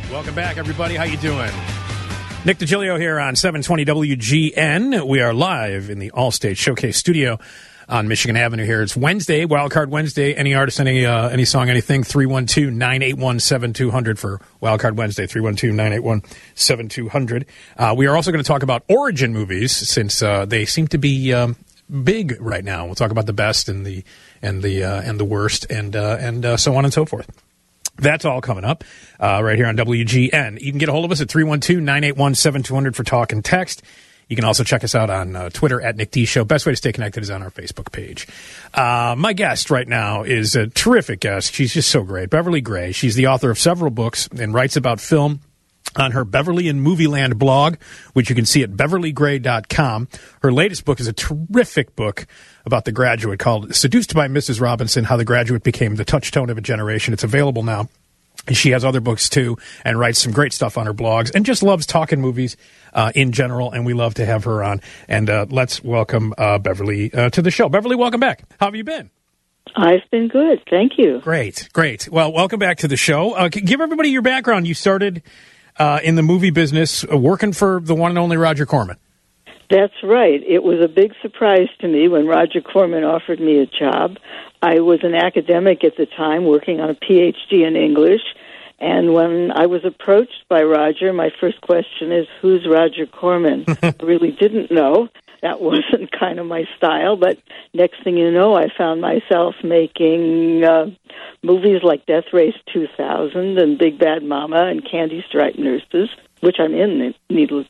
Welcome back, everybody. How you doing? Nick DiGilio here on 720 WGN. We are live in the Allstate Showcase studio on Michigan Avenue here. It's Wednesday, Wildcard Wednesday. Any artist, any song, anything, 312-981-7200 for Wildcard Wednesday, 312-981-7200. We are also going to talk about origin movies since they seem to be big right now. We'll talk about the best and the worst and so on and so forth. That's all coming up right here on WGN. You can get a hold of us at 312-981-7200 for talk and text. You can also check us out on Twitter at Nick D Show. Best way to stay connected is on our Facebook page. My guest right now is a terrific guest. She's just so great. Beverly Gray. She's the author of several books and writes about film on her Beverly and Movieland blog, which you can see at beverlygray.com. Her latest book is a terrific book about The Graduate called Seduced by Mrs. Robinson, How the Graduate Became the Touchstone of a Generation. It's available now. And she has other books, too, and writes some great stuff on her blogs and just loves talking movies in general, and we love to have her on. And let's welcome Beverly to the show. Beverly, welcome back. How have you been? I've been good. Thank you. Great. Well, welcome back to the show. Give everybody your background. You started in the movie business working for the one and only Roger Corman. That's right. It was a big surprise to me when Roger Corman offered me a job. I was an academic at the time working on a PhD in English, and when I was approached by Roger, my first question is, who's Roger Corman? I really didn't know. That wasn't kind of my style, but next thing you know, I found myself making movies like Death Race 2000 and Big Bad Mama and Candy Stripe Nurses, which I'm in, needless,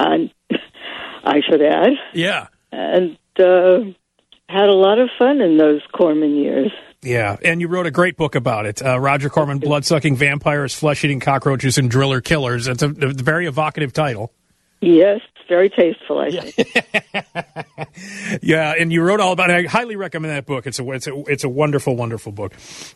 I should add. Yeah. And had a lot of fun in those Corman years. Yeah, and you wrote a great book about it. Roger Corman, Blood-Sucking Vampires, Flesh-Eating Cockroaches, and Driller Killers. It's a very evocative title. Yes, very tasteful, I think. Yeah, and you wrote all about it. I highly recommend that book. It's a wonderful, wonderful book.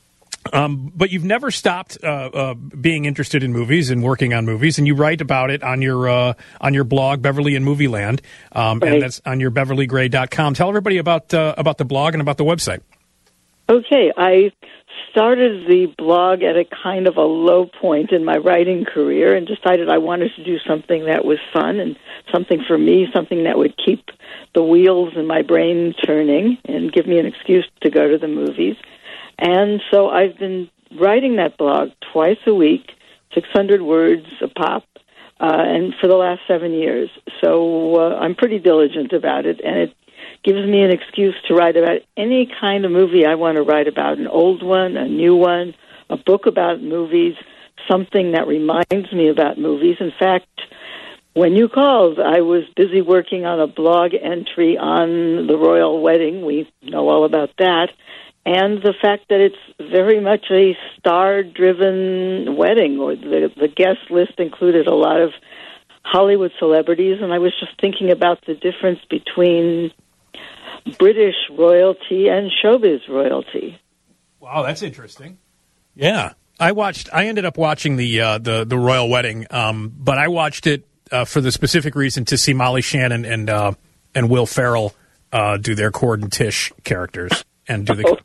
But you've never stopped being interested in movies and working on movies, and you write about it on your blog, Beverly and Movieland, right. And that's on your beverlygray.com. Tell everybody about the blog and about the website. Okay, I started the blog at a kind of a low point in my writing career and decided I wanted to do something that was fun and something for me, something that would keep the wheels in my brain turning and give me an excuse to go to the movies. And so I've been writing that blog twice a week, 600 words a pop, and for the last 7 years. So I'm pretty diligent about it, and it gives me an excuse to write about any kind of movie I want to write about, an old one, a new one, a book about movies, something that reminds me about movies. In fact, when you called, I was busy working on a blog entry on the royal wedding. We know all about that. And the fact that it's very much a star-driven wedding, or the guest list included a lot of Hollywood celebrities, and I was just thinking about the difference between British royalty and showbiz royalty. Wow, that's interesting. Yeah, I ended up watching the royal wedding, but I watched it for the specific reason to see Molly Shannon and Will Ferrell do their Cord and Tish characters. And do the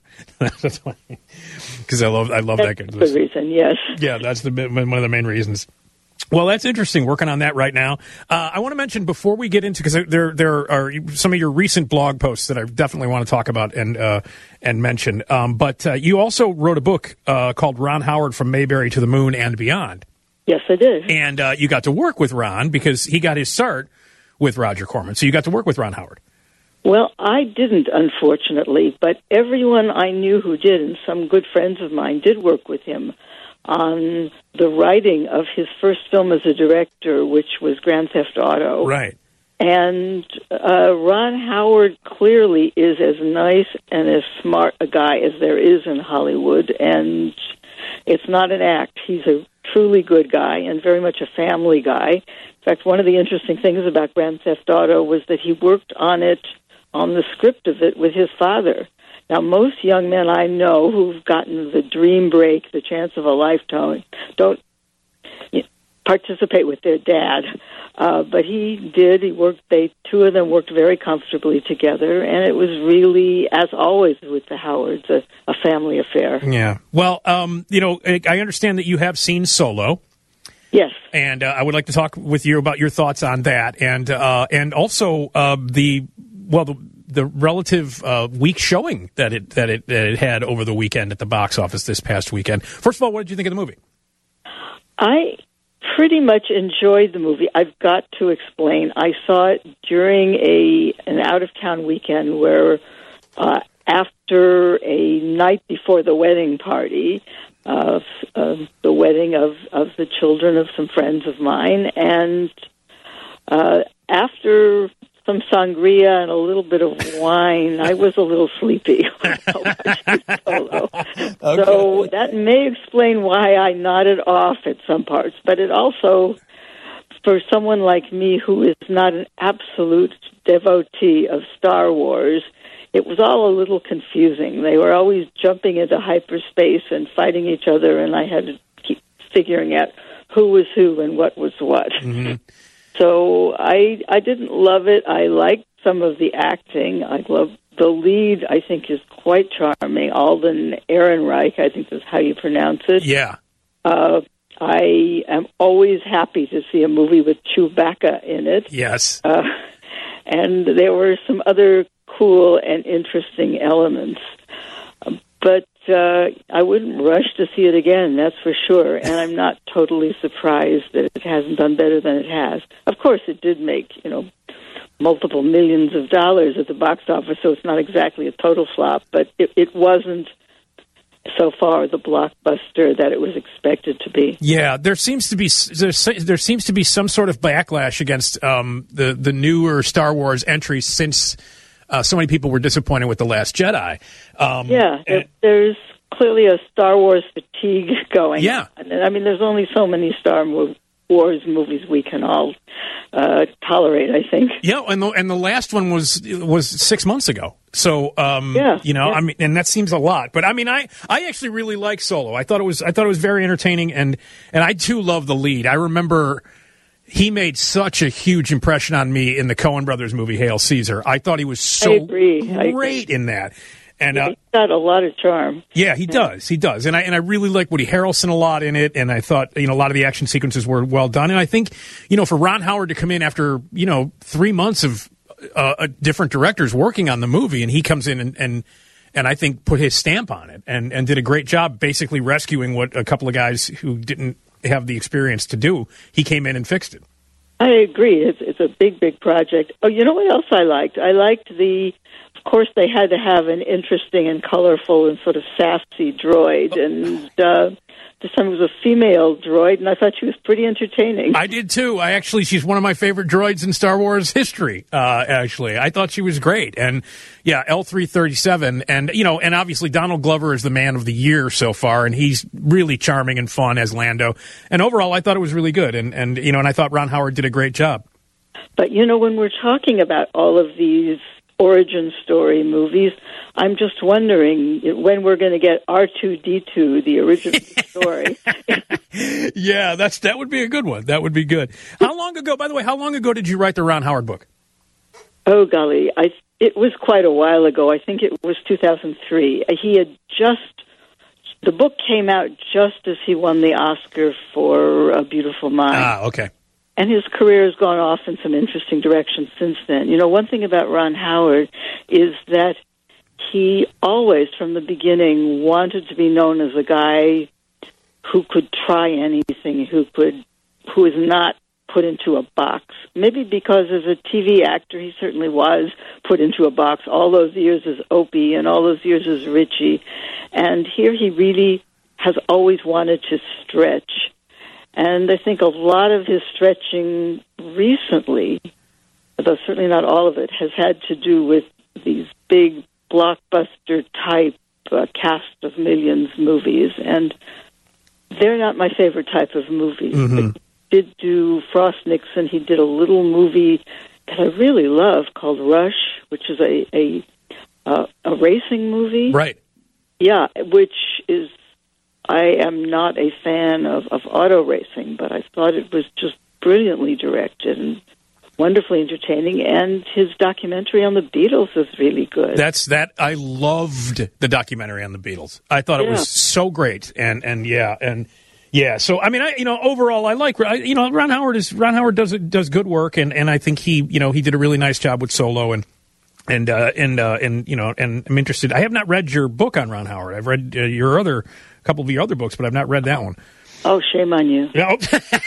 because I love that. That's the reason, yes. Yeah, that's one of the main reasons. Well, that's interesting. Working on that right now. I want to mention before we get into, because there are some of your recent blog posts that I definitely want to talk about and mention. But you also wrote a book called Ron Howard from Mayberry to the Moon and Beyond. Yes, I did. And you got to work with Ron because he got his start with Roger Corman. So you got to work with Ron Howard. Well, I didn't, unfortunately, but everyone I knew who did, and some good friends of mine, did work with him on the writing of his first film as a director, which was Grand Theft Auto. Right. And Ron Howard clearly is as nice and as smart a guy as there is in Hollywood, and it's not an act. He's a truly good guy and very much a family guy. In fact, one of the interesting things about Grand Theft Auto was that he worked on the script of it with his father. Now, most young men I know who've gotten the dream break, the chance of a lifetime, don't participate with their dad. But he did. Two of them worked very comfortably together, and it was really, as always with the Howards, a family affair. Yeah. Well, I understand that you have seen Solo. Yes. And I would like to talk with you about your thoughts on that, and also the relative weak showing that it had over the weekend at the box office this past weekend. First of all, what did you think of the movie? I pretty much enjoyed the movie. I've got to explain. I saw it during an out-of-town weekend where after a night before the wedding party, the wedding of the children of some friends of mine, and after some sangria and a little bit of wine, I was a little sleepy when I watched Solo. Okay. So that may explain why I nodded off at some parts, but it also, for someone like me who is not an absolute devotee of Star Wars, it was all a little confusing. They were always jumping into hyperspace and fighting each other, and I had to keep figuring out who was who and what was what. Mm-hmm. So I didn't love it. I liked some of the acting. I love the lead. I think is quite charming. Alden Ehrenreich, I think that's how you pronounce it. Yeah. I am always happy to see a movie with Chewbacca in it. Yes. And there were some other cool and interesting elements. But I wouldn't rush to see it again, that's for sure. And I'm not totally surprised that it hasn't done better than it has. Of course, it did make, multiple millions of dollars at the box office, so it's not exactly a total flop, but it wasn't so far the blockbuster that it was expected to be. Yeah, there seems to be some sort of backlash against the newer Star Wars entries since so many people were disappointed with The Last Jedi. There's clearly a Star Wars fatigue going. Yeah. I mean, there's only so many Star Wars movies we can all tolerate, I think. Yeah, and the last one was 6 months ago. So, I mean, and that seems a lot. But I mean, I actually really like Solo. I thought it was very entertaining, and I too love the lead. I remember he made such a huge impression on me in the Coen Brothers movie Hail Caesar. I thought he was so great in that. And he's got a lot of charm. Yeah, he does. He does. And I really like Woody Harrelson a lot in it, and I thought, a lot of the action sequences were well done. And I think, for Ron Howard to come in after, 3 months of different directors working on the movie, and he comes in and I think put his stamp on it and did a great job basically rescuing what a couple of guys who didn't have the experience to do. He came in and fixed it. I agree. It's a big, big project. Oh, you know what else I liked? I liked of course, they had to have an interesting and colorful and sort of sassy droid, and this time it was a female droid, and I thought she was pretty entertaining. I did too. She's one of my favorite droids in Star Wars history. Actually, I thought she was great, and yeah, L337, and obviously Donald Glover is the man of the year so far, and he's really charming and fun as Lando. And overall, I thought it was really good, and I thought Ron Howard did a great job. But when we're talking about all of these origin story movies, I'm just wondering when we're going to get R2-D2, the original story. Yeah, that would be a good one. That would be good. How long ago did you write the Ron Howard book? Oh, golly. It was quite a while ago. I think it was 2003. The book came out just as he won the Oscar for A Beautiful Mind. Ah, okay. And his career has gone off in some interesting directions since then. One thing about Ron Howard is that he always, from the beginning, wanted to be known as a guy who could try anything, who is not put into a box. Maybe because as a TV actor, he certainly was put into a box all those years as Opie and all those years as Richie. And here he really has always wanted to stretch. And I think a lot of his stretching recently, though certainly not all of it, has had to do with these big blockbuster-type cast of millions movies. And they're not my favorite type of movies. Mm-hmm. But he did do Frost Nixon. He did a little movie that I really love called Rush, which is a racing movie. Right. Yeah, which is... I am not a fan of auto racing, but I thought it was just brilliantly directed and wonderfully entertaining, and his documentary on the Beatles is really good. I loved the documentary on the Beatles. I thought it was so great, and Yeah, so I mean, overall, I like Ron Howard does good work, and I think he did a really nice job with Solo, and I'm interested. I have not read your book on Ron Howard. I've read couple of your other books, but I've not read that one. Oh, shame on you. No.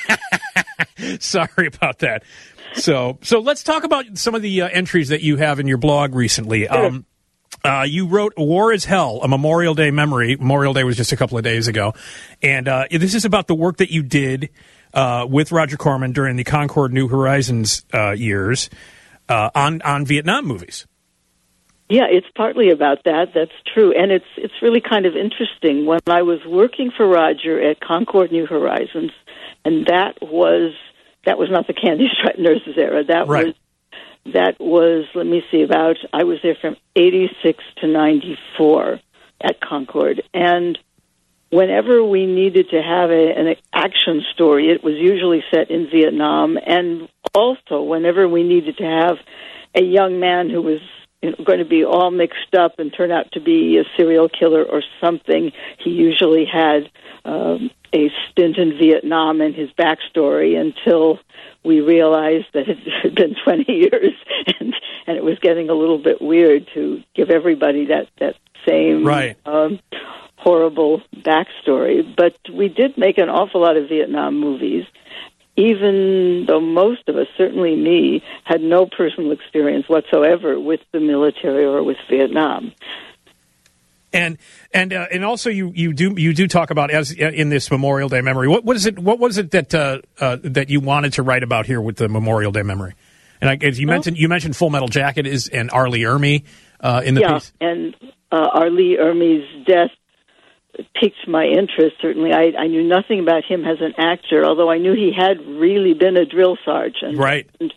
Sorry about that. So let's talk about some of the entries that you have in your blog recently. Sure. You wrote War is Hell, a Memorial Day memory. Memorial Day was just a couple of days ago. And this is about the work that you did with Roger Corman during the Concord New Horizons years on Vietnam movies. Yeah, it's partly about that. That's true. And it's really kind of interesting. When I was working for Roger at Concord New Horizons, and that was not the Candy Striped Nurses era. That was, let me see, I was there from 86 to 94 at Concord. And whenever we needed to have an action story, it was usually set in Vietnam. And also, whenever we needed to have a young man who was going to be all mixed up and turn out to be a serial killer or something, he usually had a stint in Vietnam and his backstory until we realized that it had been 20 years and it was getting a little bit weird to give everybody that same horrible backstory. But we did make an awful lot of Vietnam movies, even though most of us, certainly me, had no personal experience whatsoever with the military or with Vietnam. And also you do talk about, as in this Memorial Day memory. What was it that you wanted to write about here with the Memorial Day memory? And as you mentioned Full Metal Jacket and R. Lee Ermey in the piece. Yeah, and R. Lee Ermey's death piqued my interest. Certainly, I knew nothing about him as an actor, although I knew he had really been a drill sergeant. Right. And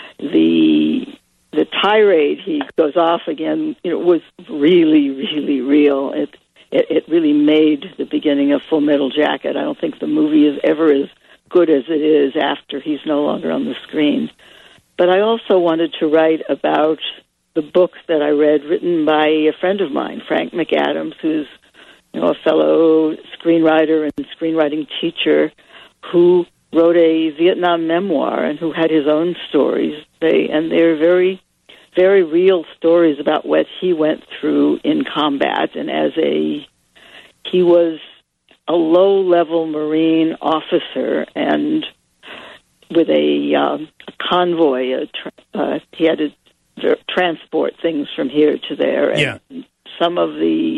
the tirade he goes off again, was really, really real. It really made the beginning of Full Metal Jacket. I don't think the movie is ever as good as it is after he's no longer on the screen. But I also wanted to write about the book that I read, written by a friend of mine, Frank McAdams, who's a fellow screenwriter and screenwriting teacher who wrote a Vietnam memoir and who had his own stories. They're very, very real stories about what he went through in combat. And he was a low-level Marine officer, and with a convoy, he had to transport things from here to there. And some of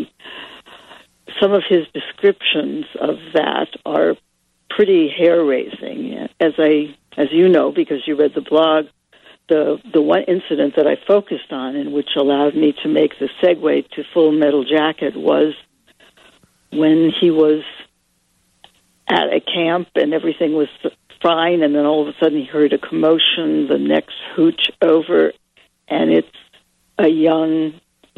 his descriptions of that are pretty hair-raising. As you know, because you read the blog, the one incident that I focused on and which allowed me to make the segue to Full Metal Jacket was when he was at a camp and everything was fine, and then all of a sudden he heard a commotion, the next hooch over, and it's a young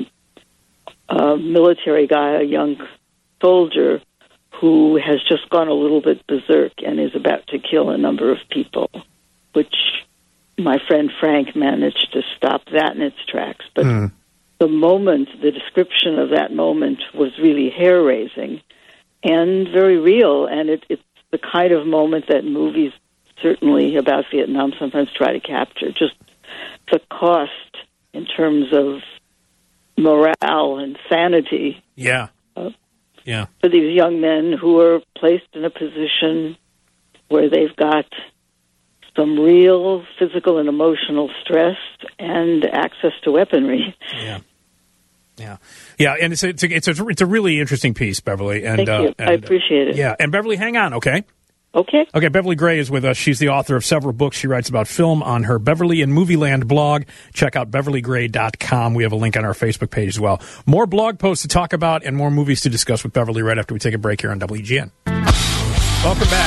military guy, a young soldier, who has just gone a little bit berserk and is about to kill a number of people, which my friend Frank managed to stop that in its tracks. But the description of that moment was really hair-raising and very real, and it's the kind of moment that movies, certainly about Vietnam, sometimes try to capture. Just the cost in terms of morale and sanity. Yeah. For these young men who are placed in a position where they've got some real physical and emotional stress and access to weaponry. Yeah, and it's a really interesting piece, Beverly. And, Thank you. I appreciate it. Yeah, and Beverly, hang on, okay? Okay. Okay, Beverly Gray is with us. She's the author of several books. She writes about film on her Beverly and Movieland blog. Check out BeverlyGray.com. We have a link on our Facebook page as well. More blog posts to talk about and more movies to discuss with Beverly right after we take a break here on WGN. Welcome back.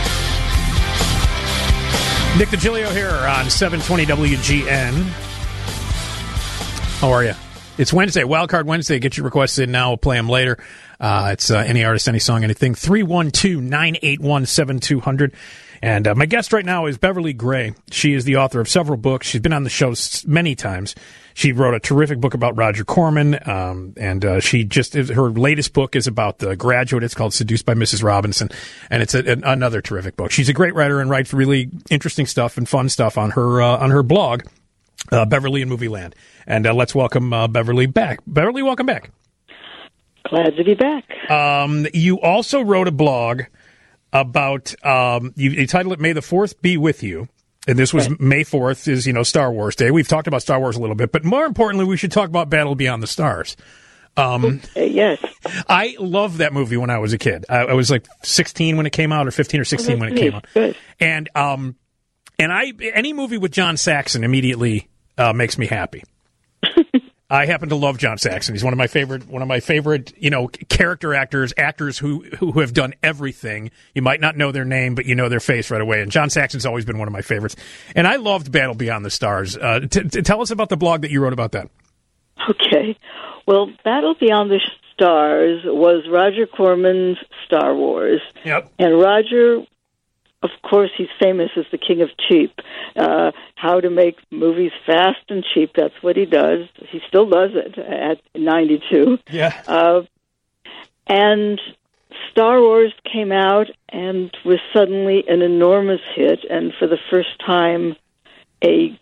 Nick DiGilio here on 720 WGN. How are you? It's Wednesday, Wildcard Wednesday. Get your requests in now. We'll play them later. It's any artist, any song, anything. 312-981-7200. And my guest right now is Beverly Gray. She is the author of several books. She's been on the show many times. She wrote a terrific book about Roger Corman, and her latest book is about The Graduate. It's called Seduced by Mrs. Robinson, and it's another terrific book. She's a great writer and writes really interesting stuff and fun stuff on her blog, Beverly in Movie Land. And let's welcome Beverly back. Beverly, welcome back. Glad to be back. You also wrote a blog about, you titled it May the 4th Be With You. And this was May 4th is, Star Wars Day. We've talked about Star Wars a little bit, but more importantly, we should talk about Battle Beyond the Stars. Yes. I loved that movie when I was a kid. I was like 16 when it came out, or 15 or 16 when it came out. Good. And any movie with John Saxon immediately makes me happy. I happen to love John Saxon. He's one of my favorite, character actors who have done everything. You might not know their name, but you know their face right away. And John Saxon's always been one of my favorites. And I loved Battle Beyond the Stars. Tell us about the blog that you wrote about that. Okay. Well, Battle Beyond the Stars was Roger Corman's Star Wars. Yep. And Roger, of course, he's famous as the king of cheap. How to make movies fast and cheap, that's what he does. He still does it at 92. Yeah. And Star Wars came out and was suddenly an enormous hit, and for the first time, a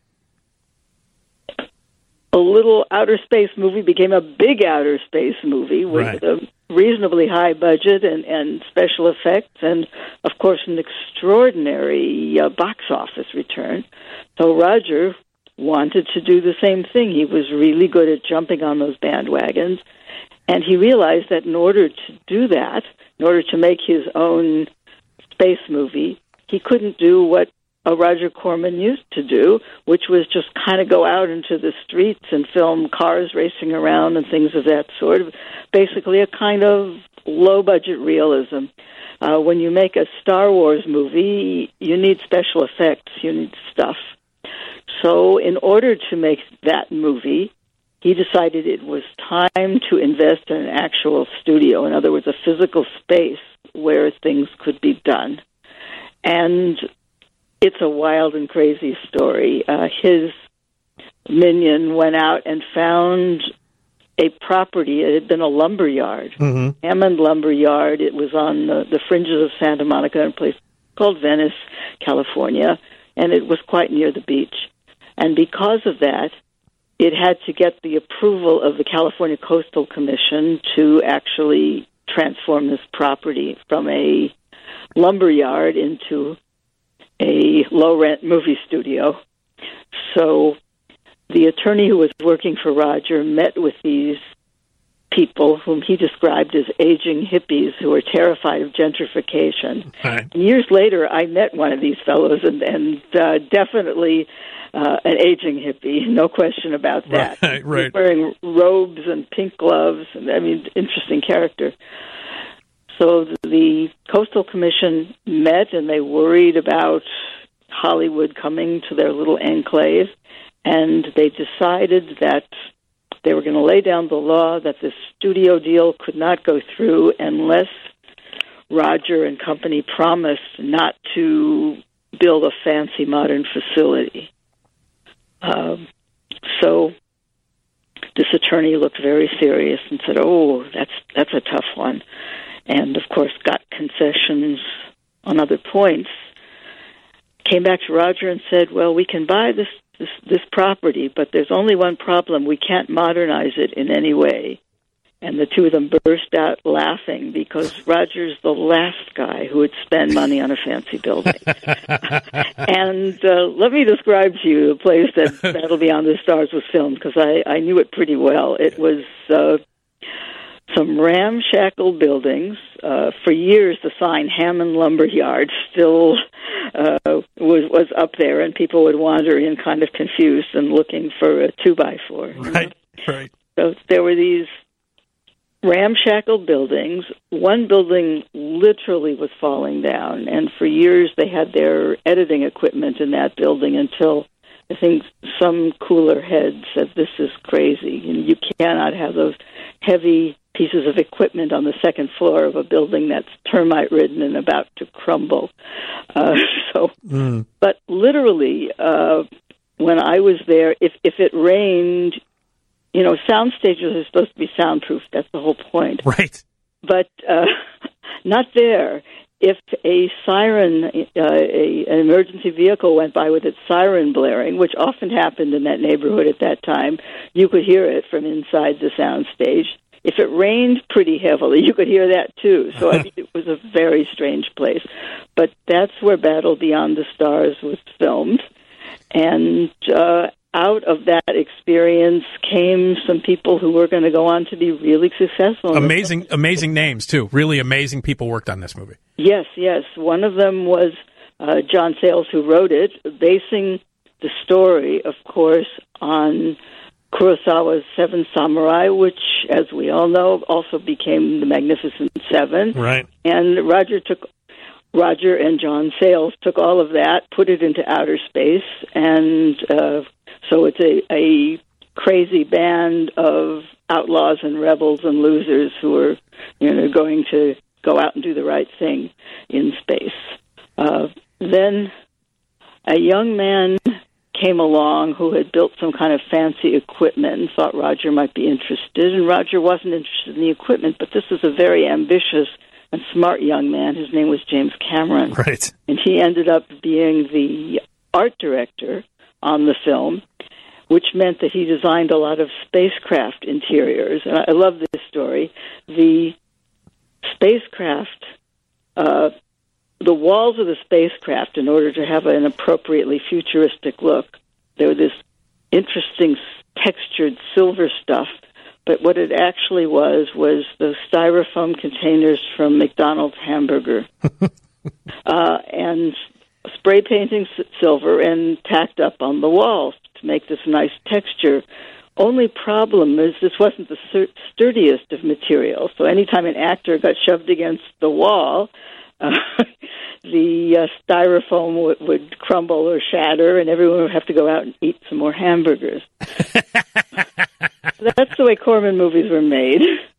little outer space movie became a big outer space movie with a reasonably high budget and special effects, and of course an extraordinary box office return. So Roger wanted to do the same thing. He was really good at jumping on those bandwagons, and he realized that in order to do that, in order to make his own space movie, he couldn't do what Roger Corman used to do, which was just kind of go out into the streets and film cars racing around and things of that sort. Basically a kind of low-budget realism. When you make a Star Wars movie, you need special effects, you need stuff. So in order to make that movie, he decided it was time to invest in an actual studio, in other words, a physical space where things could be done. And it's a wild and crazy story. His minion went out and found a property. It had been a lumber yard, Hammond Lumber Yard. It was on the fringes of Santa Monica, in a place called Venice, California, and it was quite near the beach. And because of that, it had to get the approval of the California Coastal Commission to actually transform this property from a lumber yard into a low-rent movie studio. So the attorney who was working for Roger met with these people whom he described as aging hippies who were terrified of gentrification. Right. And years later, I met one of these fellows, and definitely an aging hippie, no question about that. Right. He was wearing robes and pink gloves, and interesting character. So the Coastal Commission met, and they worried about Hollywood coming to their little enclave, and they decided that they were going to lay down the law that this studio deal could not go through unless Roger and company promised not to build a fancy modern facility. So this attorney looked very serious and said, "Oh, that's a tough one," and of course got concessions on other points. Came back to Roger and said, "Well, we can buy this property, but there's only one problem. We can't modernize it in any way." And the two of them burst out laughing because Roger's the last guy who would spend money on a fancy building. And let me describe to you the place that Battle Beyond the Stars was filmed, because I knew it pretty well. It was some ramshackle buildings. For years, the sign Hammond Lumber Yard still was up there, and people would wander in kind of confused and looking for a 2x4. Right, right. So there were these ramshackle buildings. One building literally was falling down, and for years they had their editing equipment in that building until I think some cooler heads said this is crazy. You cannot have those heavy pieces of equipment on the second floor of a building that's termite-ridden and about to crumble. But literally, when I was there, if it rained, sound stages are supposed to be soundproof. That's the whole point. Right. But not there. If a siren, an emergency vehicle went by with its siren blaring, which often happened in that neighborhood at that time, you could hear it from inside the sound stage. If it rained pretty heavily, you could hear that too. So it was a very strange place. But that's where Battle Beyond the Stars was filmed. And out of that experience came some people who were going to go on to be really successful. Amazing names, too. Really amazing people worked on this movie. Yes. One of them was John Sayles, who wrote it, basing the story, of course, on Kurosawa's Seven Samurai, which, as we all know, also became the Magnificent Seven. Right. And Roger and John Sayles took all of that, put it into outer space, and so it's a crazy band of outlaws and rebels and losers who are, going to go out and do the right thing in space. Then a young man came along who had built some kind of fancy equipment and thought Roger might be interested. And Roger wasn't interested in the equipment, but this was a very ambitious and smart young man. His name was James Cameron. Right. And he ended up being the art director on the film, which meant that he designed a lot of spacecraft interiors. And I love this story. The spacecraft, the walls of the spacecraft, in order to have an appropriately futuristic look, they were this interesting textured silver stuff. But what it actually was the styrofoam containers from McDonald's hamburger. And spray painting silver and tacked up on the walls to make this nice texture. Only problem is this wasn't the sturdiest of materials. So anytime an actor got shoved against the wall, the styrofoam would crumble or shatter, and everyone would have to go out and eat some more hamburgers. That's the way Corman movies were made.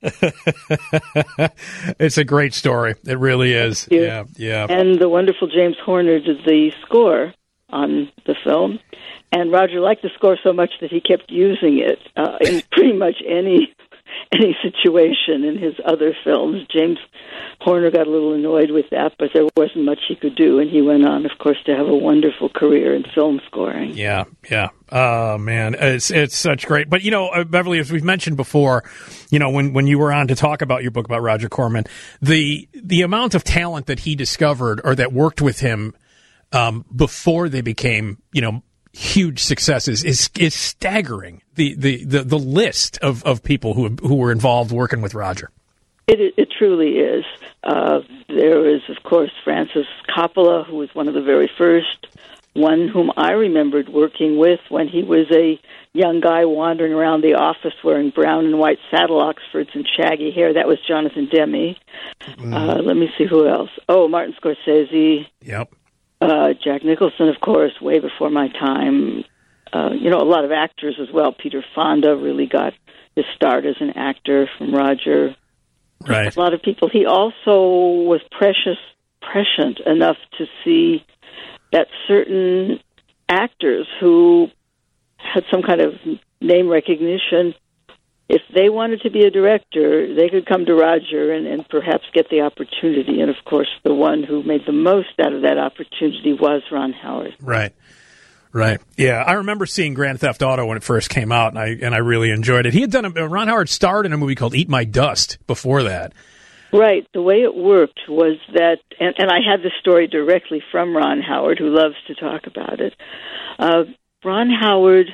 It's a great story. It really is. Yeah. And the wonderful James Horner did the score on the film. And Roger liked the score so much that he kept using it in pretty much any situation in his other films. James Horner got a little annoyed with that, but there wasn't much he could do, and he went on, of course, to have a wonderful career in film scoring. Yeah. Oh, man, it's such great. But, Beverly, as we've mentioned before, when you were on to talk about your book about Roger Corman, the amount of talent that he discovered or that worked with him before they became, huge successes is staggering. The list of people who were involved working with Roger. It truly is. There is, of course, Francis Coppola, who was one of the very first, one whom I remembered working with when he was a young guy wandering around the office wearing brown and white saddle Oxfords and shaggy hair. That was Jonathan Demme. Let me see who else. Oh, Martin Scorsese. Yep. Jack Nicholson, of course, way before my time. A lot of actors as well. Peter Fonda really got his start as an actor from Roger. Right. A lot of people. He also was prescient enough to see that certain actors who had some kind of name recognition, if they wanted to be a director, they could come to Roger and perhaps get the opportunity. And, of course, the one who made the most out of that opportunity was Ron Howard. Right. Yeah, I remember seeing Grand Theft Auto when it first came out, and I really enjoyed it. He had done Ron Howard starred in a movie called Eat My Dust before that. Right. The way it worked was that, and I had the story directly from Ron Howard, who loves to talk about it. Ron Howard,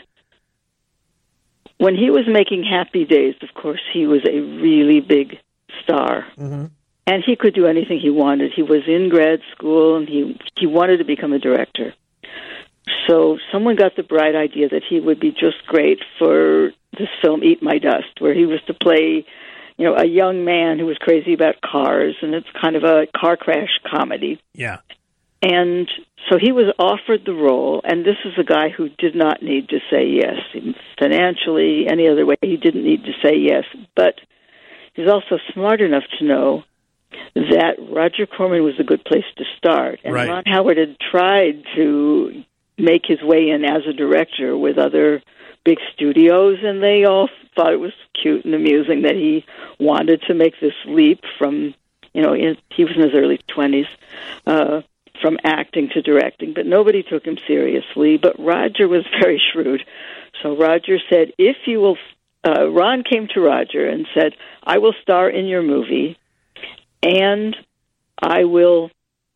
when he was making Happy Days, of course, he was a really big star. Mm-hmm. And he could do anything he wanted. He was in grad school, and he wanted to become a director. So someone got the bright idea that he would be just great for this film, Eat My Dust, where he was to play, a young man who was crazy about cars, and it's kind of a car crash comedy. Yeah. And so he was offered the role, and this is a guy who did not need to say yes. Financially, any other way, he didn't need to say yes. But he's also smart enough to know that Roger Corman was a good place to start. And right. Ron Howard had tried to make his way in as a director with other big studios, and they all thought it was cute and amusing that he wanted to make this leap from, he was in his early 20s, from acting to directing, but nobody took him seriously. But Roger was very shrewd. So Roger said, if you will, Ron came to Roger and said, I will star in your movie, and I will,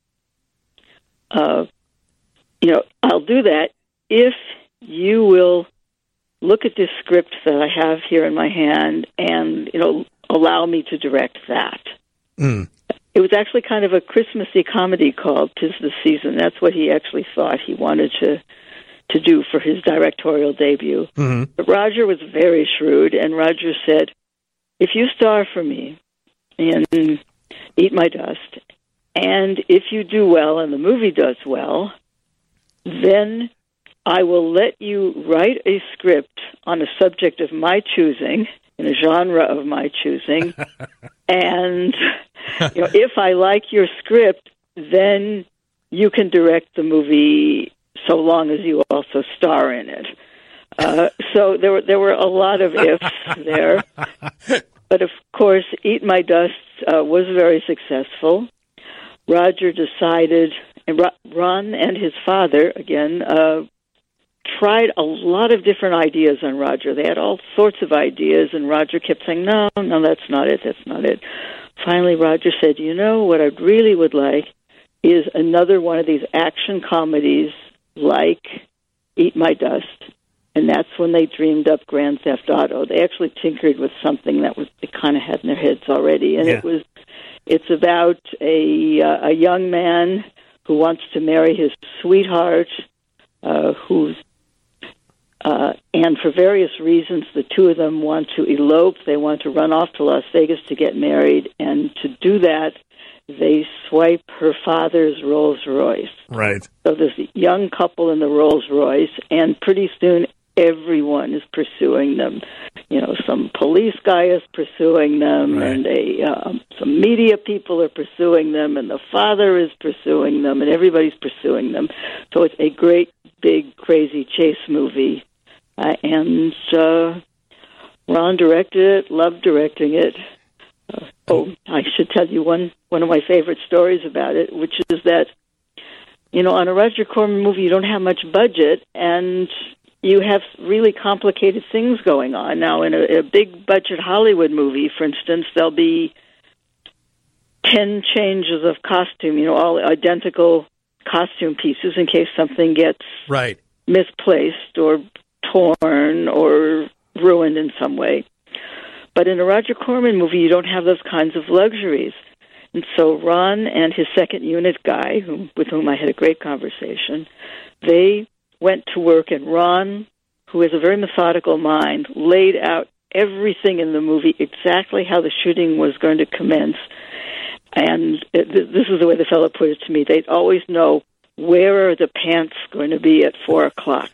I'll do that if you will look at this script that I have here in my hand and, allow me to direct that. Mm. It was actually kind of a Christmassy comedy called 'Tis the Season. That's what he actually thought he wanted to do for his directorial debut. Mm-hmm. But Roger was very shrewd, and Roger said, if you star for me in Eat My Dust, and if you do well and the movie does well, then I will let you write a script on a subject of my choosing, in a genre of my choosing, and if I like your script, then you can direct the movie so long as you also star in it. So there were a lot of ifs there. But, of course, Eat My Dust was very successful. Roger decided, and Ron and his father, again, tried a lot of different ideas on Roger. They had all sorts of ideas, and Roger kept saying, no, that's not it. Finally, Roger said, what I really would like is another one of these action comedies like Eat My Dust. And that's when they dreamed up Grand Theft Auto. They actually tinkered with something that they kind of had in their heads already. And it's about a young man who wants to marry his sweetheart, and for various reasons, the two of them want to elope. They want to run off to Las Vegas to get married, and to do that, they swipe her father's Rolls Royce. Right. So there's a young couple in the Rolls Royce, and pretty soon everyone is pursuing them. Some police guy is pursuing them, right. And some media people are pursuing them, and the father is pursuing them, and everybody's pursuing them. So it's a great, big, crazy chase movie. And Ron directed it, loved directing it. I should tell you one of my favorite stories about it, which is that, on a Roger Corman movie, you don't have much budget, and you have really complicated things going on. Now, in a big-budget Hollywood movie, for instance, there'll be 10 changes of costume, all identical costume pieces in case something gets right. misplaced or torn or ruined in some way. But in a Roger Corman movie, you don't have those kinds of luxuries. And so Ron and his second unit guy, with whom I had a great conversation, they went to work, and Ron, who has a very methodical mind, laid out everything in the movie, exactly how the shooting was going to commence. And this is the way the fellow put it to me. They'd always know, where are the pants going to be at 4:00?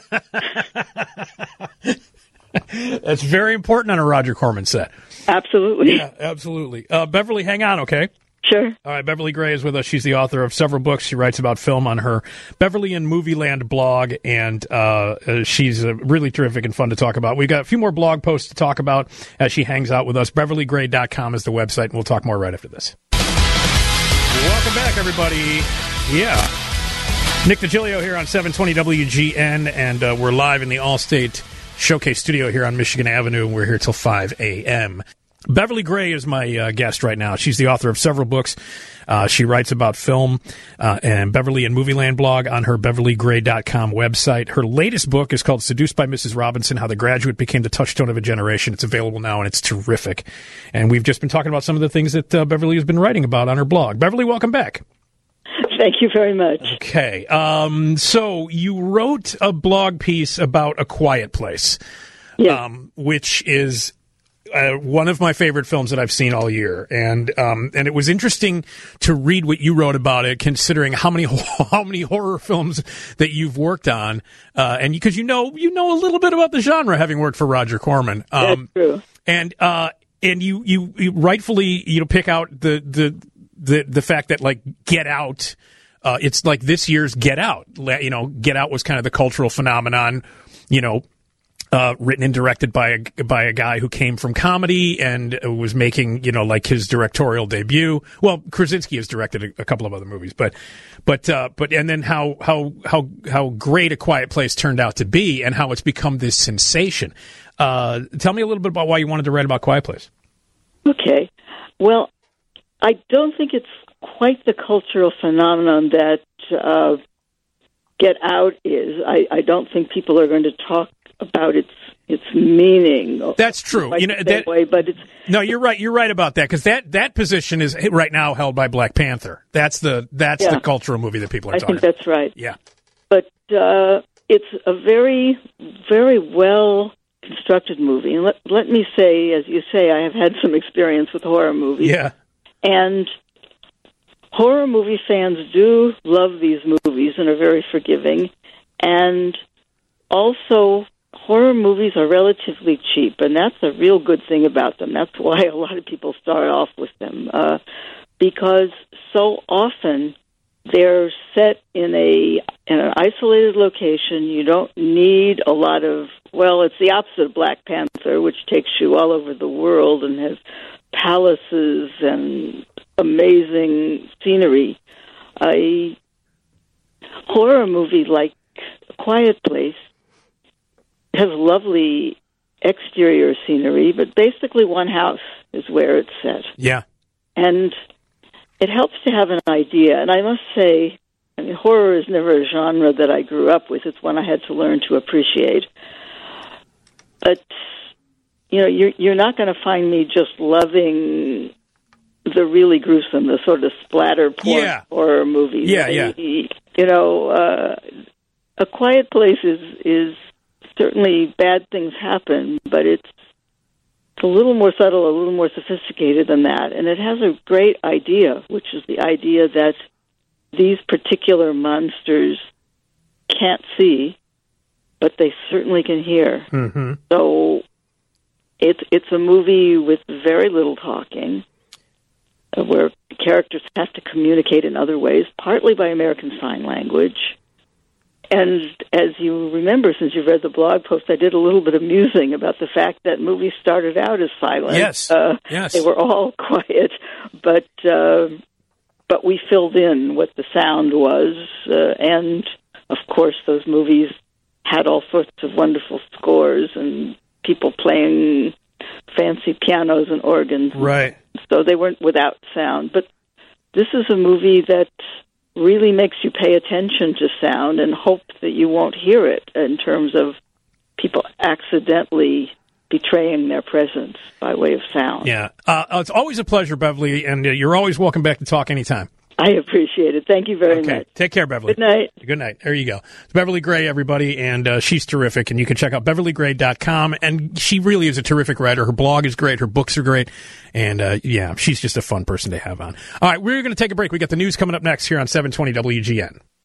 That's very important on a Roger Corman set. Absolutely. Yeah, absolutely. Beverly, hang on, okay? Sure. All right, Beverly Gray is with us. She's the author of several books. She writes about film on her Beverly and Movieland blog, and she's really terrific and fun to talk about. We've got a few more blog posts to talk about as she hangs out with us. BeverlyGray.com is the website, and we'll talk more right after this. Welcome back, everybody. Yeah. Nick DiGilio here on 720 WGN, and we're live in the Allstate Showcase studio here on Michigan Avenue. We're here till 5 a.m. Beverly Gray is my guest right now. She's the author of several books. She writes about film and Beverly and Movieland blog on her BeverlyGray.com website. Her latest book is called Seduced by Mrs. Robinson, How the Graduate Became the Touchstone of a Generation. It's available now, and it's terrific. And we've just been talking about some of the things that Beverly has been writing about on her blog. Beverly, welcome back. Thank you very much. Okay. So you wrote a blog piece about A Quiet Place, yes. Which is one of my favorite films that I've seen all year, and it was interesting to read what you wrote about it, considering how many horror films that you've worked on, and because you know a little bit about the genre, having worked for Roger Corman. That's true. And you rightfully pick out the fact that, like, Get Out, it's like this year's Get Out. Get Out was kind of the cultural phenomenon, written and directed by a guy who came from comedy and was making, like, his directorial debut. Well, Krasinski has directed a couple of other movies, but and then how great A Quiet Place turned out to be, and how it's become this sensation. Tell me a little bit about why you wanted to write about Quiet Place. Okay. Well, I don't think it's quite the cultural phenomenon that Get Out is. I don't think people are going to talk about its meaning. That's true. But it's no. You're right. You're right about that, because that position is right now held by Black Panther. That's the cultural movie that people are talking about. I think that's right. Yeah. But it's a very, very well constructed movie. And let me say, as you say, I have had some experience with horror movies. Yeah. And horror movie fans do love these movies and are very forgiving. And also, horror movies are relatively cheap, and that's a real good thing about them. That's why a lot of people start off with them, because so often they're set in an isolated location. You don't need a lot of, well, it's the opposite of Black Panther, which takes you all over the world and has palaces and amazing scenery. A horror movie like A Quiet Place has lovely exterior scenery, but basically one house is where it's set. Yeah. And it helps to have an idea. And I must say, horror is never a genre that I grew up with. It's one I had to learn to appreciate. But, you're not going to find me just loving the really gruesome, the sort of splatter porn horror movies. Yeah. A Quiet Place is certainly bad things happen, but it's a little more subtle, a little more sophisticated than that. And it has a great idea, which is the idea that these particular monsters can't see, but they certainly can hear. Mm-hmm. So it's a movie with very little talking, where characters have to communicate in other ways, partly by American Sign Language. And as you remember, since you've read the blog post, I did a little bit of musing about the fact that movies started out as silent. Yes, yes. They were all quiet, but we filled in what the sound was. And, of course, those movies had all sorts of wonderful scores and people playing fancy pianos and organs. Right. So they weren't without sound. But this is a movie that really makes you pay attention to sound and hope that you won't hear it, in terms of people accidentally betraying their presence by way of sound. Yeah. It's always a pleasure, Beverly, and you're always welcome back to talk anytime. I appreciate it. Thank you very much. Take care, Beverly. Good night. Good night. There you go. It's Beverly Gray, everybody, and she's terrific, and you can check out beverlygray.com, and she really is a terrific writer. Her blog is great. Her books are great, and she's just a fun person to have on. All right, we're going to take a break. We got the news coming up next here on 720 WGN.